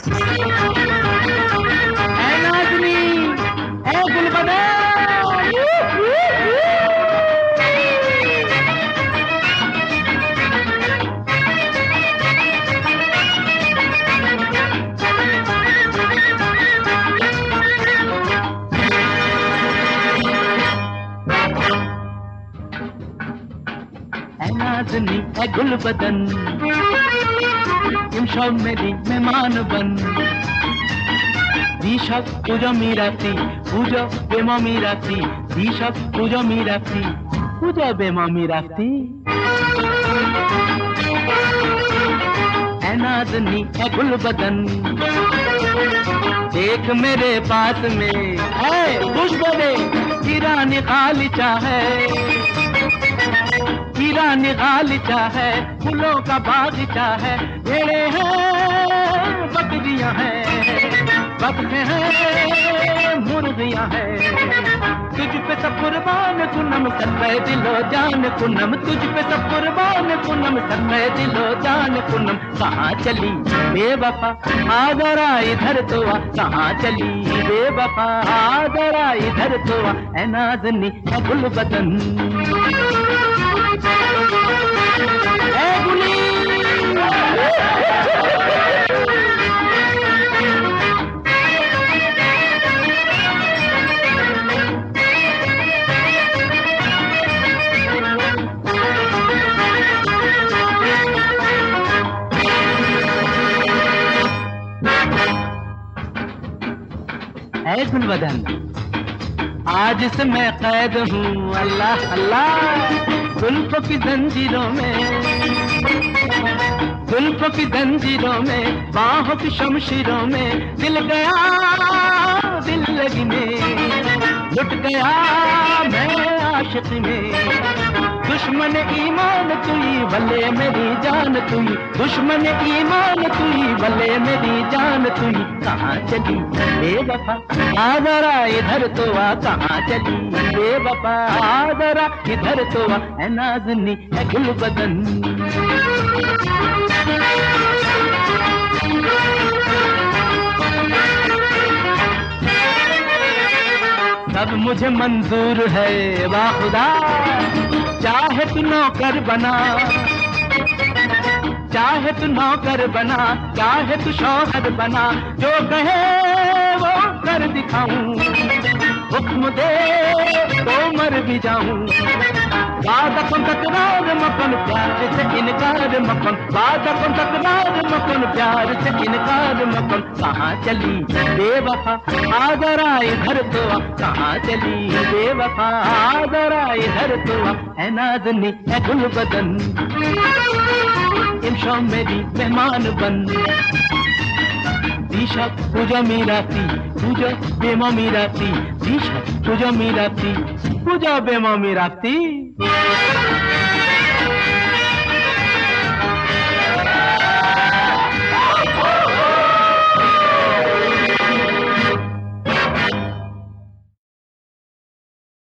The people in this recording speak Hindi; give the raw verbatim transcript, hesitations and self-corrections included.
ऐ नाज़नी, ऐ गुलबदन। ऐ नाज़नी, ऐ गुलबदन, इमशब मेरी मेहमान बन। दिशब पूजो मीराती, पूजो बेमा मीराती, दिशब पूजो मीराती, पूजो बेमा मीराती। ऐ नाज़नी, ऐ गुलबदन, देख मेरे पास में है खुशबू ईरानी गालीचा है, ईरानी गालीचा है, फूलों का बागीचा है, भेड़े हैं बकरियां हैं, बकरे हैं मुर्गियां हैं। तुझ पे सब कुर्बान कुनम सन्ने दिलो जान कुनम, तुझ पे सब कुर्बान कुनम सन्ने दिलो जान कुनम। कहाँ चली बेवफा आ जरा इधर तो आ, कहाँ चली बेवफा आ जरा इधर तो आ। ऐ नाज़नी, ऐ गुलबदन, ऐ गुली। ऐ गुलबदन, आज से मैं कैद हूँ अल्लाह अल्लाह जुल्फों की जंजीरों में, जुल्फों की जंजीरों में, बाहों की शमशीरों में। दिल गया दिल लगी में, लुट गया मैं आशिक में। दुश्मन ईमान तुई भले मेरी जान तुई, दुश्मन ईमान तुई भले मेरी जान तुई। कहाँ चली बेवफा आ जरा इधर तो आ, कहाँ चली बेवफा आ जरा इधर तो आ। ऐ नाज़नी, ऐ गुलबदन, सब मुझे मंजूर है वाह खुदा, चाहे तू नौकर बना, चाहे तू नौकर बना, चाहे तू शौहर बना, जो कहे वो कर दिखाऊं, हुक्म दे तो मर भी जाऊं। वादा को तकरार मकन प्यार से इनकार मकन, वादा को तकरार मकन प्यार से इनकार मकन। कहाँ चली बेवफा आ जरा इधर तो आ, कहाँ चली बेवफा आ जरा इधर तो आ। ऐ नाज़नी, ऐ गुलबदन, इमशब मेरी मेहमान बन। दिशा पूजा मीराती, पूजा बेमा मीराती, दिशा पूजा मीराती, पूजा बेमा मीराती।